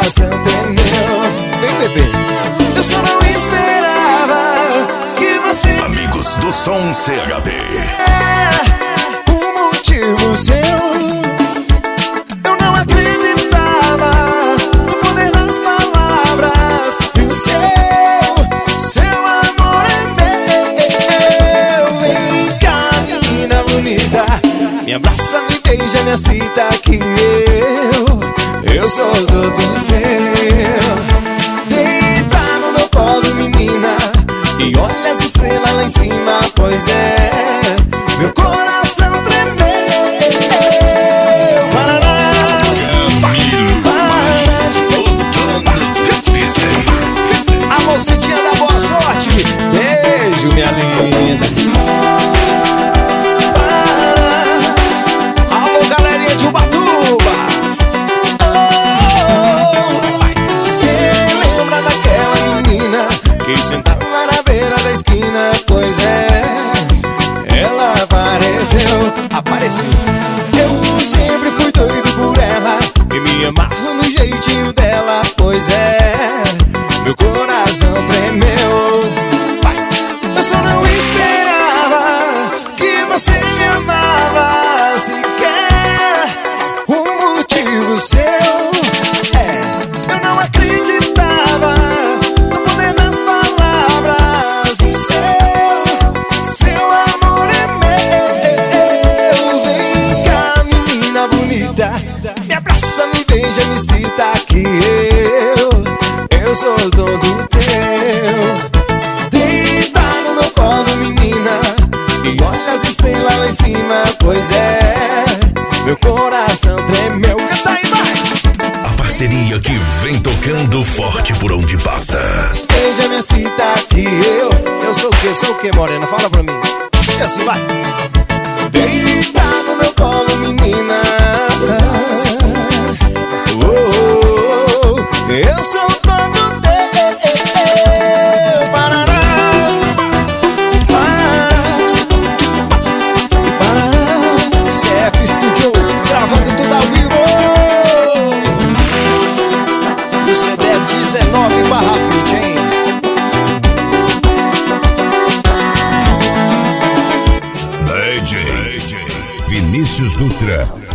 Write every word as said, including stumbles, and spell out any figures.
coração tremeu. Vem, bebê. Eu só não esperava que você... Amigos do Som C H D. É um motivo seu. Eu não acreditava no poder das palavras. E o seu, seu amor é meu. Vem cá, menina bonita, me abraça, me beija, me aceita que eu, eu sou todo teu. Deita no meu colo, menina, e olha as estrelas lá em cima, pois é, meu coração tremeu. Paraná, Camilo a mocidinha da boa sorte, beijo, minha linda. Alô, galerinha de Ubatuba. Oh, cê lembra daquela menina que sentava na beira da esquina? Pois é, ela apareceu, apareceu. Eu sempre fui doido por ela e me amarro no jeitinho dela. Pois é, meu coração tremeu. Vai. Eu só não esperava que você me amava sequer. Um motivo seu. É, eu não acreditava no poder das palavras. O seu, seu amor é meu. Vem cá, menina bonita, me abraça, me beija, me cita que eu, eu sou todo teu. Deita no meu colo, menina, e olha as estrelas lá em cima, pois é, meu coração tremeu. Canta aí, vai! A parceria que vem tocando forte por onde passa. Beija, me cita que eu, eu sou o que, sou o que, morena? Fala pra mim. E assim vai. Deita no meu colo, menina, oh, oh, oh, eu sou todo teu. Parará, parará, parará. C F Studio, gravando tudo ao vivo. O C D é dezenove barra vinte, hein? D J Vinícius Dutra.